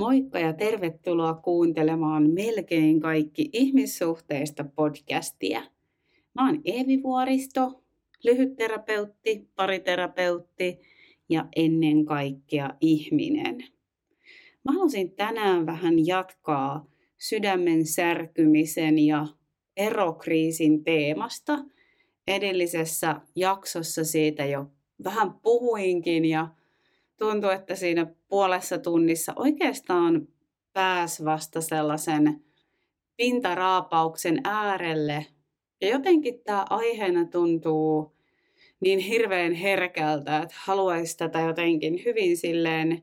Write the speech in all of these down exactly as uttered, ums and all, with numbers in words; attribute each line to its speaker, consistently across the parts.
Speaker 1: Moikka ja tervetuloa kuuntelemaan Melkein kaikki ihmissuhteista podcastia. Mä oon Eevi Vuoristo, lyhytterapeutti, pariterapeutti ja ennen kaikkea ihminen. Mä halusin tänään vähän jatkaa sydämen särkymisen ja erokriisin teemasta. Edellisessä jaksossa siitä jo vähän puhuinkin ja tuntuu, että siinä puolessa tunnissa oikeastaan pääsi vasta sellaisen pintaraapauksen äärelle. Ja jotenkin tämä aiheena tuntuu niin hirveän herkältä, että haluaisi tätä jotenkin hyvin silleen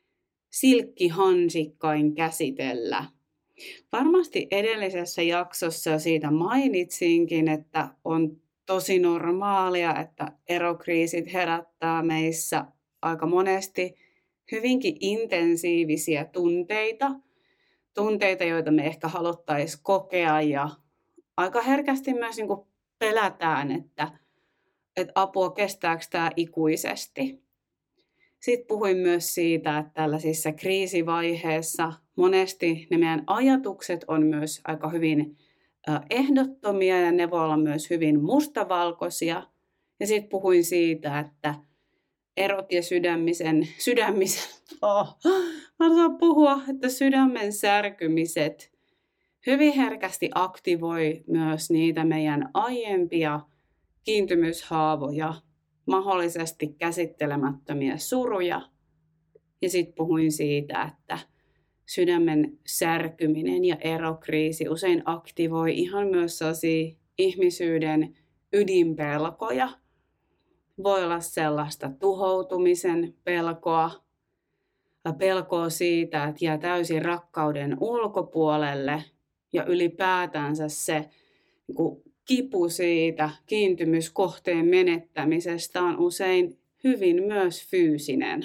Speaker 1: silkkihansikkain käsitellä. Varmasti edellisessä jaksossa siitä mainitsinkin, että on tosi normaalia, että erokriisit herättää meissä aika monesti hyvinkin intensiivisiä tunteita, tunteita, joita me ehkä haluttaisiin kokea ja aika herkästi myös niin kuin pelätään, että, että apua kestääkö tämä ikuisesti. Sitten puhuin myös siitä, että tällaisissa kriisivaiheissa monesti ne meidän ajatukset on myös aika hyvin ehdottomia ja ne voi olla myös hyvin mustavalkoisia. Ja sitten puhuin siitä, että erot ja sydämisen, sydämisen, oh, mä osaan puhua, että sydämen särkymiset hyvin herkästi aktivoi myös niitä meidän aiempia kiintymyshaavoja, mahdollisesti käsittelemättömiä suruja. Ja sitten puhuin siitä, että sydämen särkyminen ja erokriisi usein aktivoi ihan myös sellaisia ihmisyyden ydinpelkoja. Voi olla sellaista tuhoutumisen pelkoa, pelkoa siitä, että jää täysin rakkauden ulkopuolelle ja ylipäätänsä se niin kipu siitä kiintymyskohteen menettämisestä on usein hyvin myös fyysinen.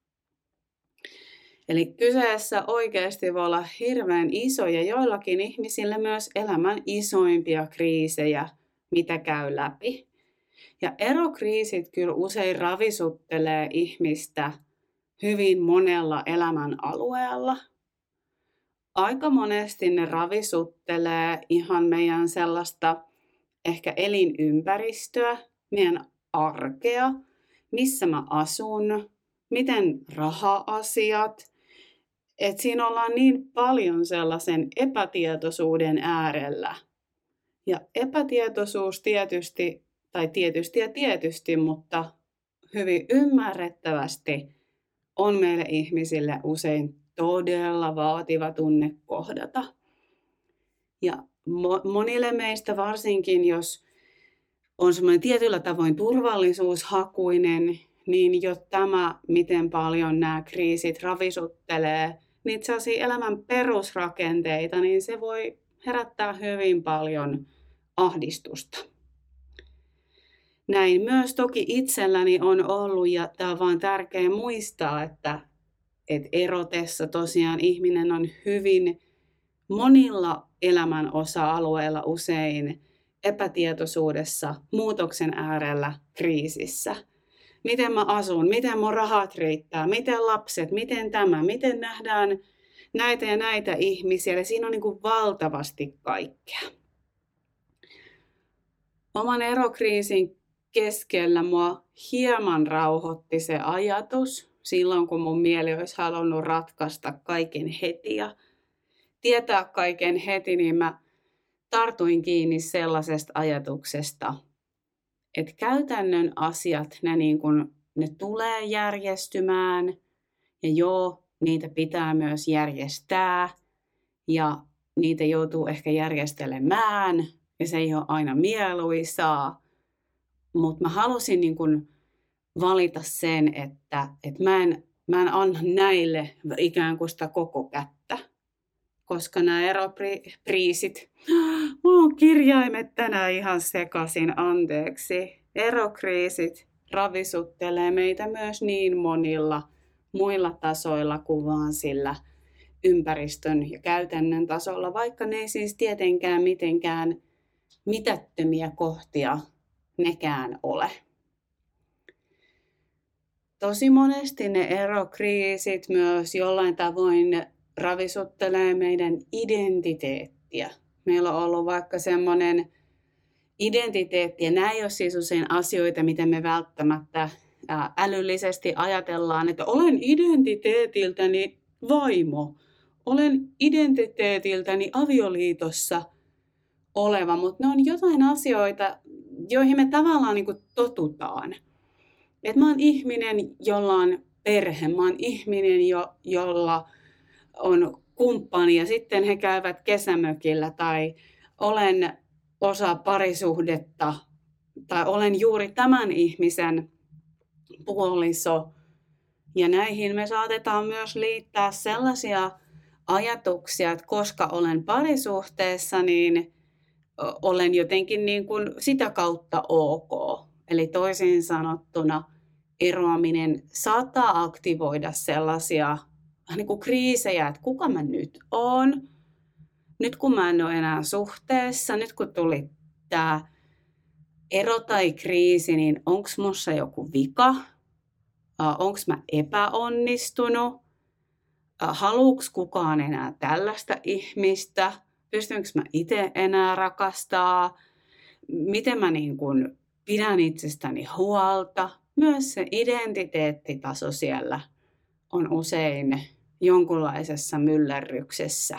Speaker 1: Eli kyseessä oikeasti voi olla hirveän iso ja joillakin ihmisillä myös elämän isoimpia kriisejä, mitä käy läpi. Ja erokriisit kyllä usein ravisuttelee ihmistä hyvin monella elämän alueella. Aika monesti ne ravisuttelee ihan meidän sellaista ehkä elinympäristöä, meidän arkea, missä mä asun, miten raha-asiat. Et siinä ollaan niin paljon sellaisen epätietoisuuden äärellä. Ja epätietoisuus tietysti, tai tietysti ja tietysti, mutta hyvin ymmärrettävästi on meille ihmisille usein todella vaativa tunne kohdata. Ja mo- monille meistä varsinkin, jos on semmoinen tietyllä tavoin turvallisuushakuinen, niin jo tämä, miten paljon nämä kriisit ravisuttelee niitä sellaisia elämän perusrakenteita, niin se voi herättää hyvin paljon ahdistusta. Näin myös toki itselläni on ollut, ja tämä on vaan tärkeää muistaa, että, että erotessa tosiaan ihminen on hyvin monilla elämän osa-alueilla usein epätietoisuudessa, muutoksen äärellä, kriisissä. Miten mä asun, miten mun rahat riittää, miten lapset, miten tämä, miten nähdään näitä ja näitä ihmisiä. Eli siinä on niin kuin valtavasti kaikkea. Oman erokriisin keskellä mua hieman rauhoitti se ajatus, silloin kun mun mieli olisi halunnut ratkaista kaiken heti ja tietää kaiken heti, niin mä tartuin kiinni sellaisesta ajatuksesta, että käytännön asiat, ne, niin kun, ne tulee järjestymään ja joo, niitä pitää myös järjestää ja niitä joutuu ehkä järjestelemään ja se ei ole aina mieluisaa. Mutta mä halusin niin kun valita sen, että, että mä, en, mä en anna näille ikään kuin sitä koko kättä. Koska nämä eropriisit, mulla on kirjaimet tänään ihan sekaisin, anteeksi. Erokriisit ravisuttelee meitä myös niin monilla muilla tasoilla kuin vaan sillä ympäristön ja käytännön tasolla, vaikka ne ei siis tietenkään mitenkään mitättömiä kohtia nekään ole. Tosi monesti ne erokriisit myös jollain tavoin ravisuttelee meidän identiteettiä. Meillä on ollut vaikka semmoinen identiteetti, ja nämä ei ole siis usein asioita, mitä me välttämättä älyllisesti ajatellaan, että olen identiteetiltäni vaimo, olen identiteetiltäni avioliitossa oleva, mutta ne on jotain asioita, joihin me tavallaan niin kuin totutaan. Että mä oon ihminen, jolla on perhe, mä oon ihminen, jo, jolla on kumppani ja sitten he käyvät kesämökillä tai olen osa parisuhdetta tai olen juuri tämän ihmisen puoliso. Ja näihin me saatetaan myös liittää sellaisia ajatuksia, että koska olen parisuhteessa, niin olen jotenkin niin kuin sitä kautta ok. Eli toisin sanottuna eroaminen saattaa aktivoida sellaisia niin kuin kriisejä, että kuka mä nyt oon. Nyt kun mä en ole enää suhteessa, nyt kun tuli tämä ero tai kriisi, niin onko musta joku vika? Onko mä epäonnistunut? Haluuks kukaan enää tällaista ihmistä? Pystynkö mä itse enää rakastaa? Miten mä niin kun pidän itsestäni huolta? Myös se identiteettitaso siellä on usein jonkunlaisessa myllerryksessä.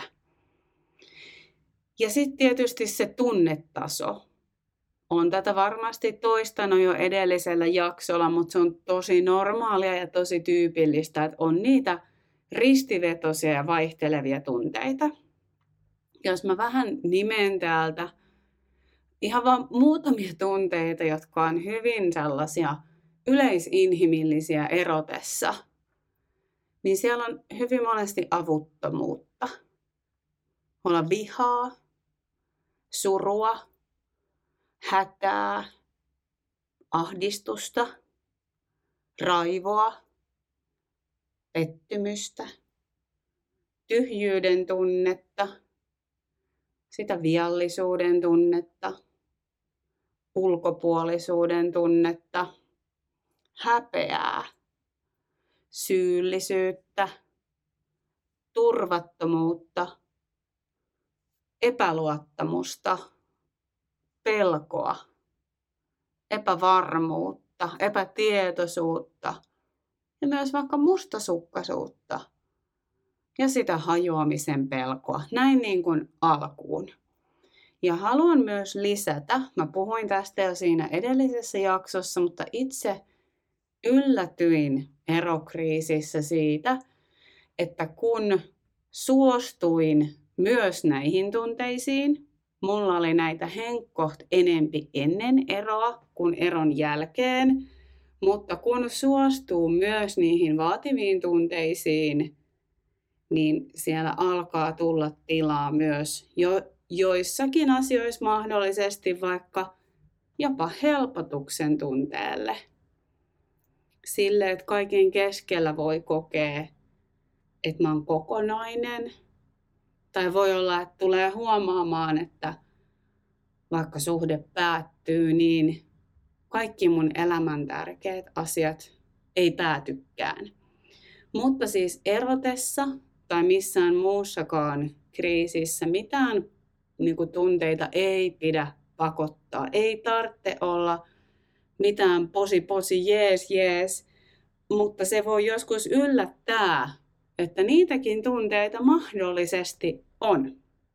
Speaker 1: Ja sitten tietysti se tunnetaso. Olen tätä varmasti toistanut jo edellisellä jaksolla, mutta se on tosi normaalia ja tosi tyypillistä, että on niitä ristivetoisia ja vaihtelevia tunteita. Jos mä vähän nimen täältä ihan vaan muutamia tunteita, jotka on hyvin sellaisia yleisinhimillisiä erotessa, niin siellä on hyvin monesti avuttomuutta. Olla vihaa, surua, hätää, ahdistusta, raivoa, pettymystä, tyhjyyden tunnetta, sitä viallisuuden tunnetta, ulkopuolisuuden tunnetta, häpeää, syyllisyyttä, turvattomuutta, epäluottamusta, pelkoa, epävarmuutta, epätietoisuutta ja myös vaikka mustasukkaisuutta ja sitä hajoamisen pelkoa, näin niin kuin alkuun. Ja haluan myös lisätä, mä puhuin tästä jo siinä edellisessä jaksossa, mutta itse yllätyin erokriisissä siitä, että kun suostuin myös näihin tunteisiin, mulla oli näitä henkkoht enempi ennen eroa kuin eron jälkeen, mutta kun suostuu myös niihin vaativiin tunteisiin, niin siellä alkaa tulla tilaa myös jo, joissakin asioissa mahdollisesti vaikka jopa helpotuksen tunteelle. Sille, että kaiken keskellä voi kokea, että mä oon kokonainen. Tai voi olla, että tulee huomaamaan, että vaikka suhde päättyy, niin kaikki mun elämän tärkeät asiat ei päätykään. Mutta siis erotessa tai missään muussakaan kriisissä mitään niin kuin tunteita ei pidä pakottaa. Ei tarvitse olla mitään posi posi jees jees, mutta se voi joskus yllättää, että niitäkin tunteita mahdollisesti on.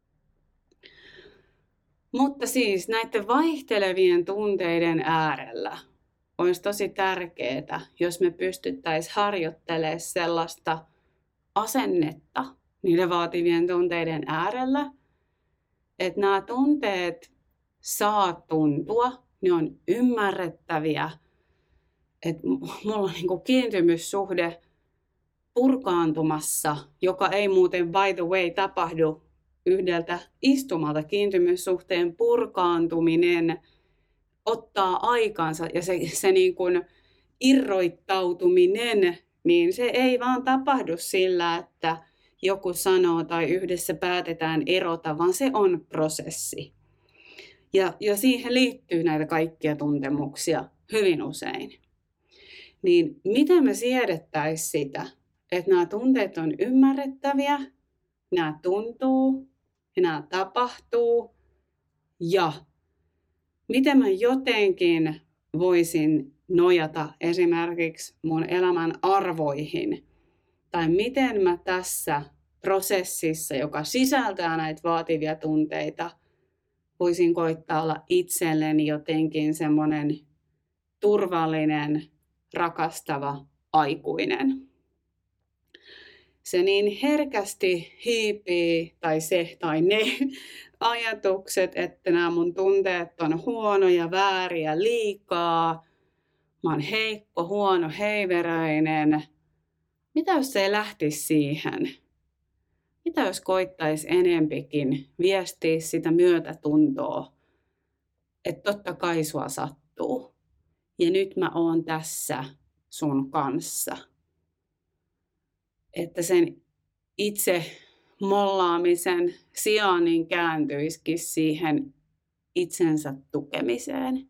Speaker 1: Mutta siis näiden vaihtelevien tunteiden äärellä olisi tosi tärkeää, jos me pystyttäisiin harjoittelemaan sellaista asennetta niiden vaativien tunteiden äärellä, että nämä tunteet saa tuntua, ne on ymmärrettäviä, että mulla on niin kuin kiintymyssuhde purkaantumassa, joka ei muuten by the way tapahdu yhdeltä istumalta. Kiintymyssuhteen purkaantuminen ottaa aikansa ja se, se niin kuin irroittautuminen, niin se ei vaan tapahdu sillä, että joku sanoo tai yhdessä päätetään erota, vaan se on prosessi. Ja, ja siihen liittyy näitä kaikkia tuntemuksia hyvin usein. Niin miten me siedettäisiin sitä, että nämä tunteet on ymmärrettäviä, nämä tuntuu ja nämä tapahtuu ja miten mä jotenkin voisin nojata esimerkiksi mun elämän arvoihin tai miten mä tässä prosessissa, joka sisältää näitä vaativia tunteita, voisin koittaa olla itselleni jotenkin semmoinen turvallinen, rakastava aikuinen. Se niin herkästi hiipii, tai se tai ne ajatukset, että nämä mun tunteet on huonoja, vääriä, liikaa. Mä oon heikko, huono, heiveröinen. Mitä jos se ei lähtisi siihen? Mitä jos koittaisi enempikin viestiä sitä myötätuntoa, että totta kai sua sattuu. Ja nyt mä oon tässä sun kanssa. Että sen itse mollaamisen sijaan niin kääntyisikin siihen itsensä tukemiseen.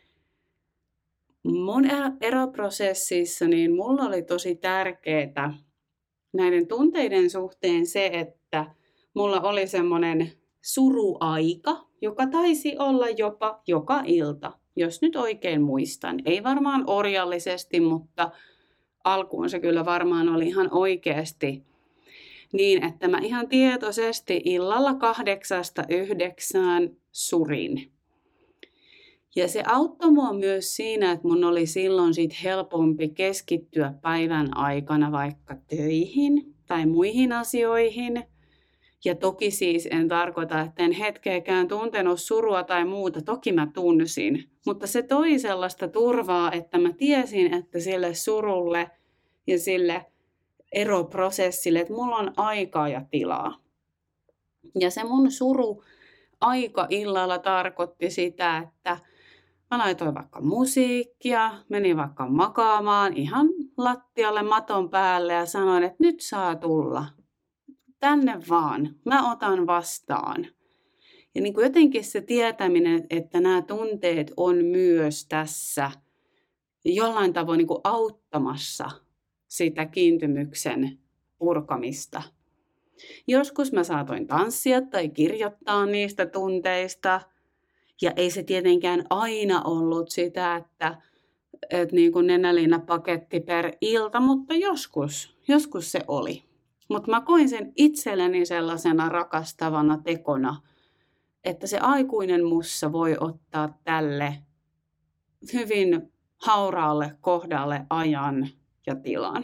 Speaker 1: Mun eroprosessissa niin mulla oli tosi tärkeää näiden tunteiden suhteen se, että mulla oli semmoinen suruaika, joka taisi olla jopa joka ilta, jos nyt oikein muistan. Ei varmaan orjallisesti, mutta alkuun se kyllä varmaan oli ihan oikeasti niin, että mä ihan tietoisesti illalla kahdeksasta yhdeksään surin. Ja se auttoi mua myös siinä, että mun oli silloin sit helpompi keskittyä päivän aikana vaikka töihin tai muihin asioihin. Ja toki siis en tarkoita, että en hetkeäkään tuntenut surua tai muuta, toki mä tunsin. Mutta se toi sellaista turvaa, että mä tiesin, että sille surulle ja sille eroprosessille, että mulla on aikaa ja tilaa. Ja se mun suru aika illalla tarkoitti sitä, että mä laitoin vaikka musiikkia, menin vaikka makaamaan ihan lattialle maton päälle ja sanoin, että nyt saa tulla. Tänne vaan, mä otan vastaan. Ja niin kuin jotenkin se tietäminen, että nämä tunteet on myös tässä jollain tavoin niin kuin auttamassa sitä kiintymyksen purkamista. Joskus mä saatoin tanssia tai kirjoittaa niistä tunteista. Ja ei se tietenkään aina ollut sitä, että, että niin kuin nenäliinapaketti per ilta, mutta joskus, joskus se oli. Mutta mä koin sen itselleni sellaisena rakastavana tekona, että se aikuinen mussa voi ottaa tälle hyvin hauraalle kohdalle ajan ja tilan.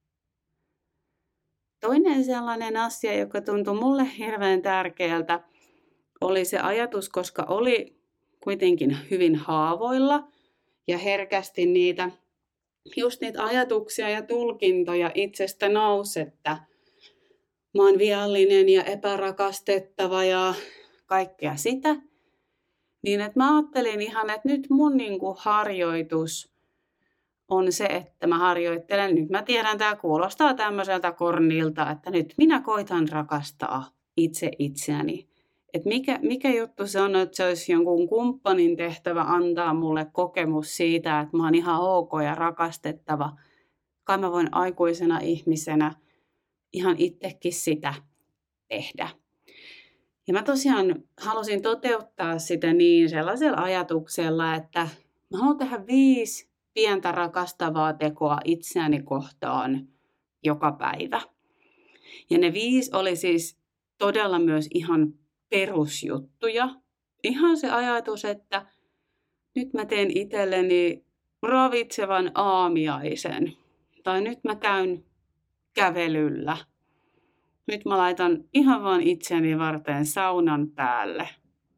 Speaker 1: Toinen sellainen asia, joka tuntui mulle hirveän tärkeältä, oli se ajatus, koska oli kuitenkin hyvin haavoilla ja herkästi niitä, just niitä ajatuksia ja tulkintoja itsestä nousi, että mä oon viallinen ja epärakastettava ja kaikkea sitä. Niin että mä ajattelin ihan, että nyt mun niinku harjoitus on se, että mä harjoittelen. Nyt mä tiedän, tää kuulostaa tämmöiseltä kornilta, että nyt minä koitan rakastaa itse itseäni. Että mikä, mikä juttu se on, että se olisi jonkun kumppanin tehtävä antaa mulle kokemus siitä, että mä oon ihan ok ja rakastettava. Kai mä voin aikuisena ihmisenä ihan itsekin sitä tehdä. Ja mä tosiaan halusin toteuttaa sitä niin sellaisella ajatuksella, että mä haluan tehdä viisi pientä rakastavaa tekoa itseäni kohtaan joka päivä. Ja ne viisi oli siis todella myös ihan perusjuttuja. Ihan se ajatus, että nyt mä teen itselleni ravitsevan aamiaisen. Tai nyt mä käyn kävelyllä. Nyt mä laitan ihan vaan itseni varten saunan päälle.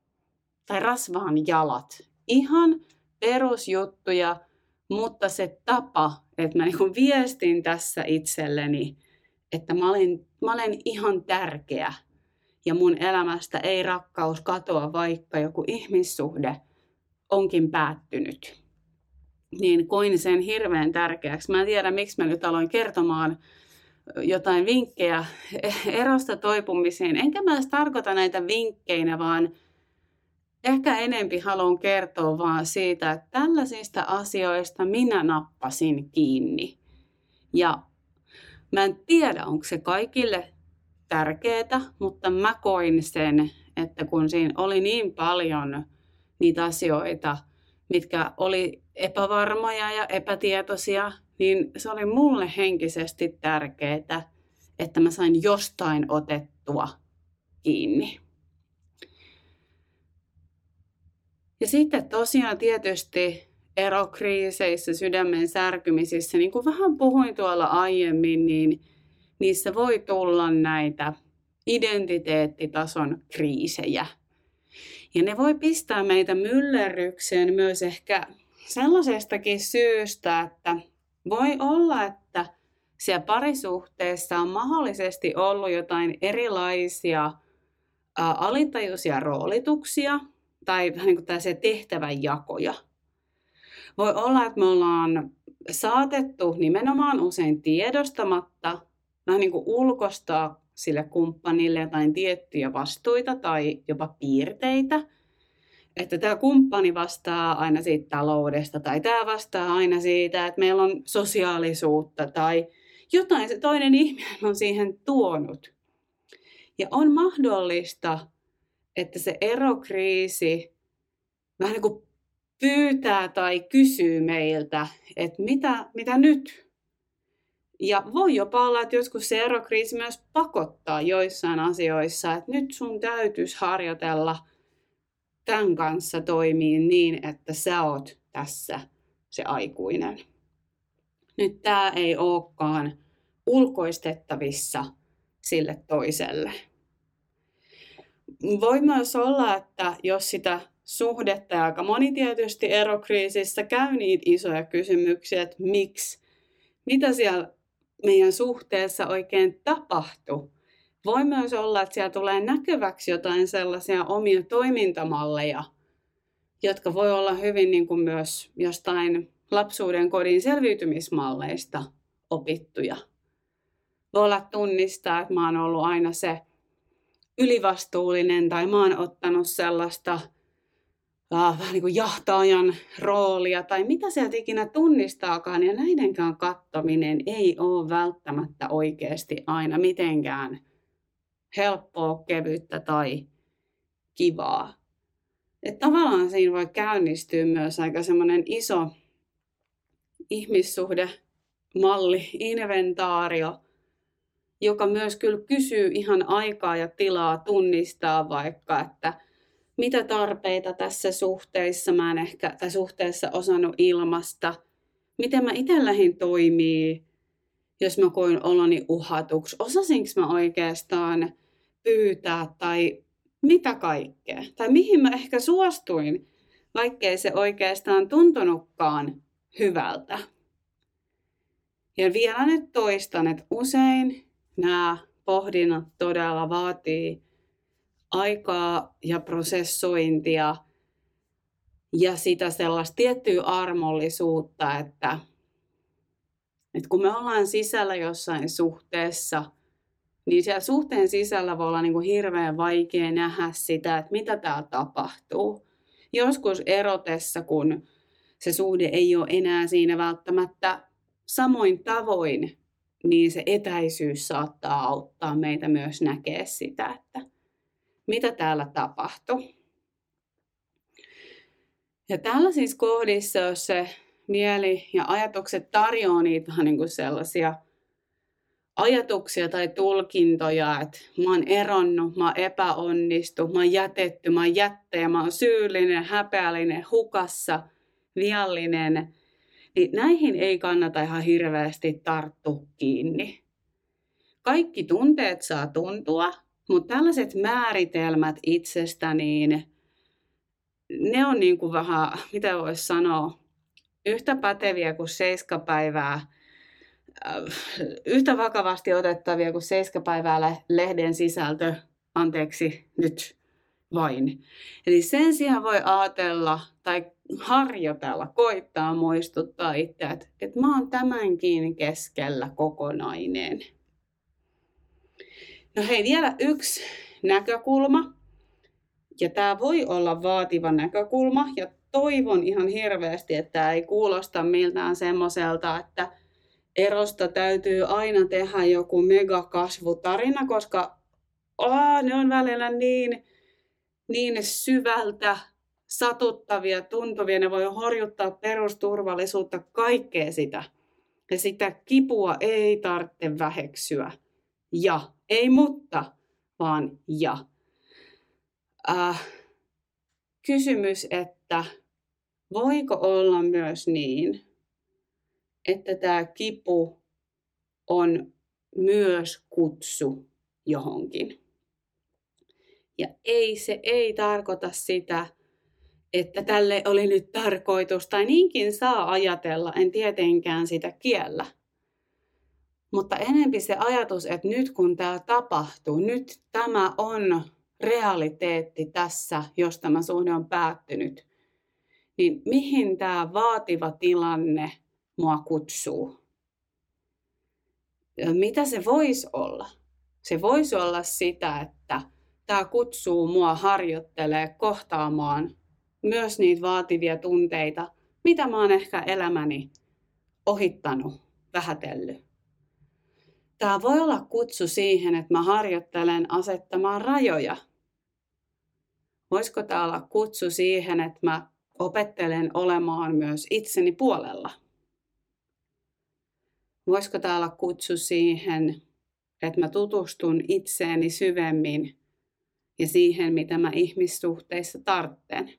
Speaker 1: Tai rasvaan jalat. Ihan perusjuttuja, mutta se tapa, että mä niin viestin tässä itselleni, että mä olen, mä olen ihan tärkeä. Ja mun elämästä ei rakkaus katoa, vaikka joku ihmissuhde onkin päättynyt. Niin koin sen hirveän tärkeäksi. Mä en tiedä, miksi mä nyt aloin kertomaan jotain vinkkejä erosta toipumiseen. Enkä mä edes tarkoita näitä vinkkeinä, vaan ehkä enempi haluan kertoa vaan siitä, että tällaisista asioista minä nappasin kiinni. Ja mä en tiedä, onko se kaikille tärkeää, mutta mä koin sen, että kun siinä oli niin paljon niitä asioita, mitkä oli epävarmoja ja epätietoisia, niin se oli mulle henkisesti tärkeää, että mä sain jostain otettua kiinni. Ja sitten tosiaan tietysti erokriiseissä, sydämen särkymisissä, niin kuin vähän puhuin tuolla aiemmin, niin niissä voi tulla näitä identiteettitason kriisejä. Ja ne voi pistää meitä myllerrykseen myös ehkä sellaisestakin syystä, että voi olla, että siellä parisuhteessa on mahdollisesti ollut jotain erilaisia ä, alitajuisia roolituksia tai vähän niin kuin tällaisia tehtävänjakoja. Voi olla, että me ollaan saatettu nimenomaan usein tiedostamatta vähän niin kuin ulkoistaa sille kumppanille jotain tiettyjä vastuita tai jopa piirteitä. Että tämä kumppani vastaa aina siitä taloudesta tai tämä vastaa aina siitä, että meillä on sosiaalisuutta tai jotain se toinen ihminen on siihen tuonut. Ja on mahdollista, että se erokriisi vähän niin kuin pyytää tai kysyy meiltä, että mitä, mitä nyt? Ja voi jopa olla, että joskus se erokriisi myös pakottaa joissain asioissa, että nyt sun täytyisi harjoitella tämän kanssa toimii niin, että sä oot tässä se aikuinen. Nyt tämä ei olekaan ulkoistettavissa sille toiselle. Voi myös olla, että jos sitä suhdetta, ja aika moni tietysti erokriisissä käy niitä isoja kysymyksiä, että miksi, mitä siellä meidän suhteessa oikein tapahtuu. Voi myös olla, että siellä tulee näkyväksi jotain sellaisia omia toimintamalleja, jotka voi olla hyvin niin kuin myös jostain lapsuuden kodin selviytymismalleista opittuja. Voi olla tunnistaa, että mä oon ollut aina se ylivastuullinen tai mä oon ottanut sellaista äh, vähän niin kuin jahtaajan roolia tai mitä sieltä ikinä tunnistaakaan. Ja näidenkään kattominen ei ole välttämättä oikeasti aina mitenkään helppoa, kevyttä tai kivaa. Että tavallaan siinä voi käynnistyä myös aika semmoinen iso ihmissuhdemalli, inventaario, joka myös kyllä kysyy ihan aikaa ja tilaa tunnistaa vaikka, että mitä tarpeita tässä suhteessa mä en ehkä tai suhteessa osannut ilmasta, miten mä itse lähdin toimii, jos mä koin oloni uhatuksi, osasinko mä oikeastaan pyytää tai mitä kaikkea, tai mihin mä ehkä suostuin, vaikkei se oikeastaan tuntunutkaan hyvältä. Ja vielä nyt toistan, että usein nämä pohdinnat todella vaatii aikaa ja prosessointia ja sitä sellaista tiettyä armollisuutta, että, että kun me ollaan sisällä jossain suhteessa, niin siellä suhteen sisällä voi olla niin kuin hirveän vaikea nähdä sitä, että mitä täällä tapahtuu. Joskus erotessa, kun se suhde ei ole enää siinä välttämättä samoin tavoin, niin se etäisyys saattaa auttaa meitä myös näkee sitä, että mitä täällä tapahtuu. Ja tällaisissa kohdissa, jos se mieli ja ajatukset tarjoaa niitä niin kuin sellaisia ajatuksia tai tulkintoja, että mä oon eronnut, mä oon epäonnistu, mä oon jätetty, mä oon jättäjä, mä oon syyllinen, häpeällinen, hukassa, viallinen, niin näihin ei kannata ihan hirveästi tarttua kiinni. Kaikki tunteet saa tuntua, mutta tällaiset määritelmät itsestä, niin ne on niin kuin vähän, mitä voisi sanoa, yhtä päteviä kuin seiskapäivää, yhtä vakavasti otettavia kuin seiskapäivää lehden sisältö, anteeksi nyt vain. Eli sen sijaan voi ajatella tai harjoitella, koittaa muistuttaa itse, että, että mä oon tämänkin keskellä kokonainen. No hei, vielä yksi näkökulma. Ja tämä voi olla vaativa näkökulma. Ja toivon ihan hirveästi, että tämä ei kuulosta miltään semmoiselta, että erosta täytyy aina tehdä joku megakasvutarina, koska oh, ne on välillä niin, niin syvältä satuttavia, tuntuvia. Ne voi horjuttaa perusturvallisuutta, kaikkea sitä. Ja sitä kipua ei tarvitse väheksyä. Ja, ei mutta, vaan ja. Äh, kysymys, että voiko olla myös niin, että tämä kipu on myös kutsu johonkin. Ja ei, se ei tarkoita sitä, että tälle oli nyt tarkoitus, tai niinkin saa ajatella, en tietenkään sitä kiellä. Mutta enempi se ajatus, että nyt kun tämä tapahtuu, nyt tämä on realiteetti tässä, jos tämä suhde on päättynyt, niin mihin tämä vaativa tilanne mua kutsuu? Mitä se voisi olla? Se voisi olla sitä, että tämä kutsuu mua harjoittelee kohtaamaan myös niitä vaativia tunteita, mitä mä oon ehkä elämäni ohittanut, vähätellyt. Tämä voi olla kutsu siihen, että mä harjoittelen asettamaan rajoja. Voisiko tämä olla kutsu siihen, että mä opettelen olemaan myös itseni puolella? Voisiko tämä olla kutsu siihen, että mä tutustun itseeni syvemmin ja siihen, mitä mä ihmissuhteissa tarvitsen?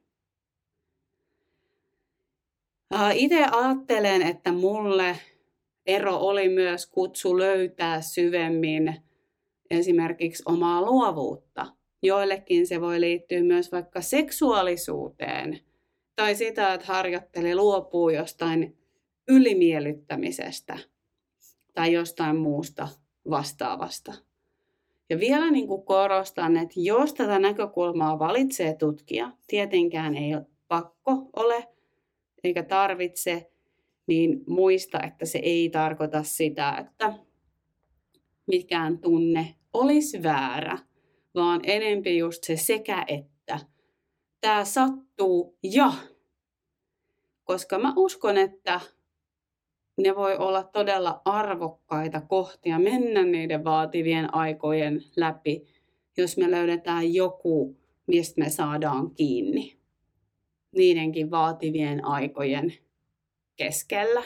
Speaker 1: Itse ajattelen, että mulle ero oli myös kutsu löytää syvemmin esimerkiksi omaa luovuutta. Joillekin se voi liittyä myös vaikka seksuaalisuuteen tai sitä, että harjoitteli luopuu jostain ylimiellyttämisestä tai jostain muusta vastaavasta. Ja vielä niin kuin korostan, että jos tätä näkökulmaa valitsee tutkia, tietenkään ei pakko ole eikä tarvitse, niin muista, että se ei tarkoita sitä, että mikään tunne olisi väärä, vaan enempi just se sekä että. Tämä sattuu ja, koska mä uskon, että ne voi olla todella arvokkaita kohtia mennä niiden vaativien aikojen läpi, jos me löydetään joku, mistä me saadaan kiinni niidenkin vaativien aikojen keskellä.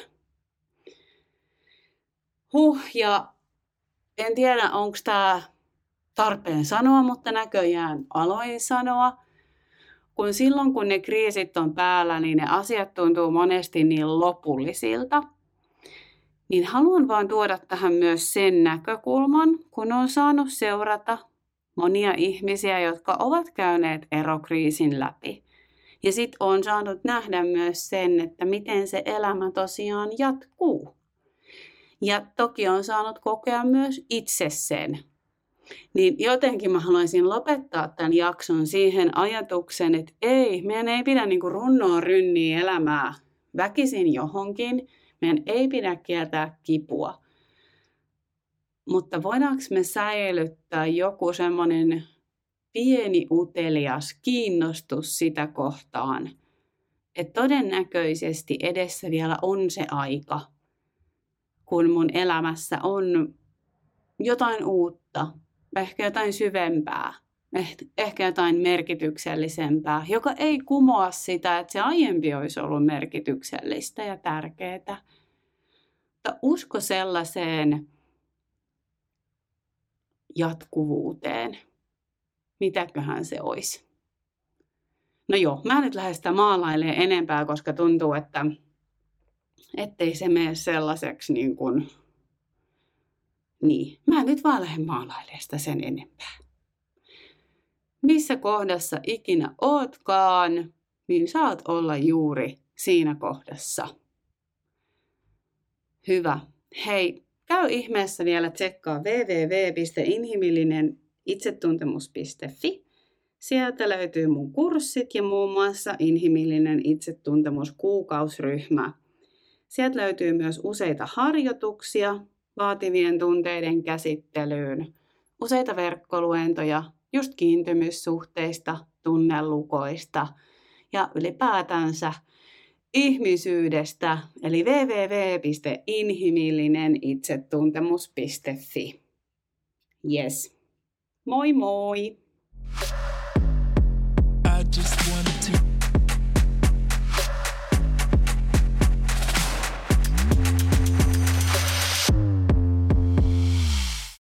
Speaker 1: Huh, ja en tiedä, onko tämä tarpeen sanoa, mutta näköjään aloin sanoa. Kun silloin, kun ne kriisit on päällä, niin ne asiat tuntuu monesti niin lopullisilta. Niin haluan vaan tuoda tähän myös sen näkökulman, kun on saanut seurata monia ihmisiä, jotka ovat käyneet erokriisin läpi. Ja sitten on saanut nähdä myös sen, että miten se elämä tosiaan jatkuu. Ja toki on saanut kokea myös itse sen. Niin jotenkin mä haluaisin lopettaa tämän jakson siihen ajatuksen, että ei, meidän ei pidä niinku runnoa rynniä elämää väkisin johonkin. Meidän ei pidä kieltää kipua. Mutta voidaanko me säilyttää joku semmoinen pieni utelias kiinnostus sitä kohtaan, että todennäköisesti edessä vielä on se aika, kun mun elämässä on jotain uutta, ehkä jotain syvempää, ehkä jotain merkityksellisempää, joka ei kumoa sitä, että se aiempi olisi ollut merkityksellistä ja tärkeää. Mutta usko sellaiseen jatkuvuuteen. Mitäköhän se olisi? No joo, mä nyt lähden sitä maalailemaan enempää, koska tuntuu, että ettei se mene sellaiseksi niin kuin... Niin, mä nyt vaan lähden maalailemaan sitä sen enempää. Missä kohdassa ikinä ootkaan, niin saat olla juuri siinä kohdassa. Hyvä. Hei, käy ihmeessä vielä tsekkaa double-u double-u double-u piste inhimillinen itsetuntemus piste fi. Sieltä löytyy mun kurssit ja muun muassa inhimillinen itsetuntemus kuukausiryhmä. Sieltä löytyy myös useita harjoituksia vaativien tunteiden käsittelyyn, useita verkkoluentoja just kiintymyssuhteista, tunnelukoista ja ylipäätänsä ihmisyydestä, eli double-u double-u double-u piste inhimillinen itsetuntemus piste fi. Yes. Moi moi!